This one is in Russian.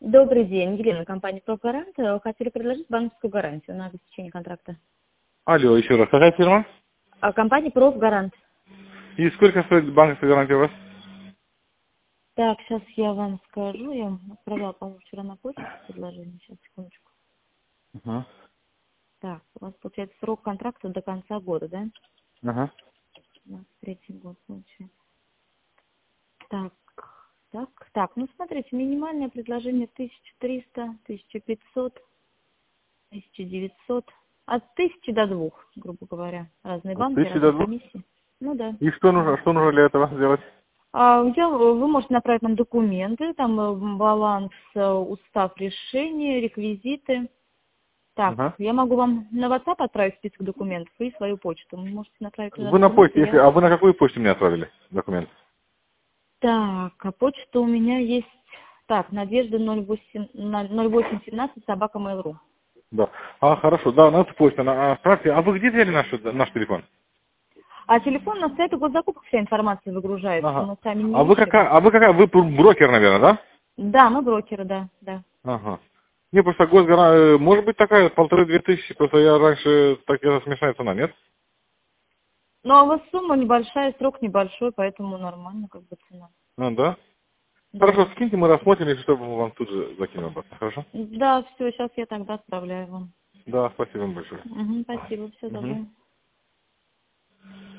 Добрый день, Елена, компания «Профгарант». Хотели предложить банковскую гарантию на обеспечение контракта. Алло, еще раз, какая фирма? Компания «Профгарант». И сколько стоит банковская гарантия у вас? Так, сейчас я вам скажу. Я вам отправляла, по-моему, вчера на почту предложение. Сейчас, секундочку. Ага. Так, у вас, получается, срок контракта до конца года, да? Ага. 23-й год, получается. Так, ну, смотрите, минимальное предложение 1300, 1500, 1900. От 1000 до 2, грубо говоря. Разные От банки, 1000 до разные 2. комиссии. Ну да. И что нужно для этого сделать? Вы можете направить нам документы, там баланс, устав решения, реквизиты. Так, Ага. я могу вам на WhatsApp отправить список документов и свою почту. Вы можете направить туда Вы на документы. почте, а вы на какую почту мне отправили документ? Так, а почта у меня есть, так, Надежда 0817 собака Mail.ru. Да. Хорошо, да, на эту почту. Отправьте. А вы где взяли наш телефон? А телефон на сайте госзакупок вся информация выгружается, Ага. мы сами А не вы ищем. какая? Вы брокер, наверное, да? Да, мы брокеры, да. Ага. Не, просто госгарантия, может быть такая, 1500-2000, просто я раньше, так это смешная цена, нет? Ну, а у вас сумма небольшая, срок небольшой, поэтому нормально, как бы, цена. Да? Да. Хорошо, скиньте, мы рассмотрим, если что, мы вам тут же закинем обратно, хорошо? Да, все, сейчас я тогда отправляю вам. Да, спасибо вам большое. Мгм, спасибо, все Мгм. доброе.